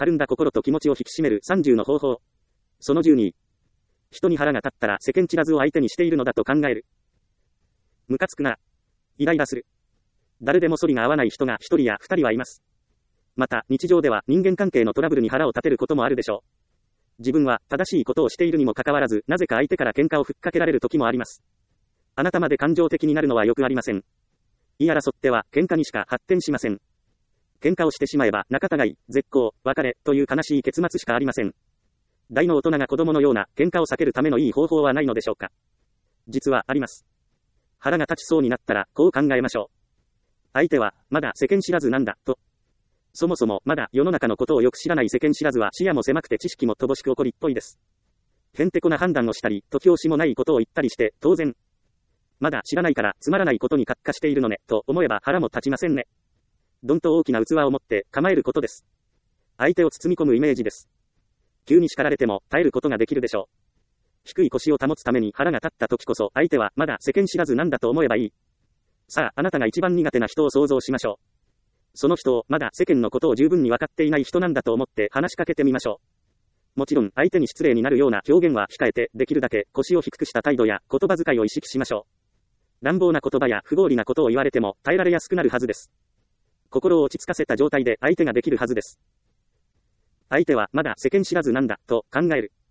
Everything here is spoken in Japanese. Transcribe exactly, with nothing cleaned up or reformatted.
たるんだ心と気持ちを引き締めるさんじゅうの方法。そのじゅうに。人に腹が立ったら世間知らずを相手にしているのだと考える。ムカつくな。イライラする。誰でも反りが合わない人が一人や二人はいます。また、日常では人間関係のトラブルに腹を立てることもあるでしょう。自分は正しいことをしているにもかかわらず、なぜか相手から喧嘩をふっかけられる時もあります。あなたまで感情的になるのはよくありません。言い争っては喧嘩にしか発展しません。喧嘩をしてしまえば仲違い、絶交、別れという悲しい結末しかありません。大の大人が子供のような喧嘩を避けるためのいい方法はないのでしょうか。実はあります。腹が立ちそうになったらこう考えましょう。相手はまだ世間知らずなんだと。そもそもまだ世の中のことをよく知らない世間知らずは視野も狭くて知識も乏しく起こりっぽいです。へんてこな判断をしたり、突拍子もないことを言ったりして当然。まだ知らないからつまらないことにカッカしているのねと思えば腹も立ちませんね。どんと大きな器を持って構えることです。相手を包み込むイメージです。急に叱られても耐えることができるでしょう。低い腰を保つために腹が立った時こそ相手はまだ世間知らずなんだと思えばいい。さあ、あなたが一番苦手な人を想像しましょう。その人をまだ世間のことを十分に分かっていない人なんだと思って話しかけてみましょう。もちろん相手に失礼になるような表現は控えて、できるだけ腰を低くした態度や言葉遣いを意識しましょう。乱暴な言葉や不合理なことを言われても耐えられやすくなるはずです。心を落ち着かせた状態で相手ができるはずです。相手はまだ世間知らずなんだと考える。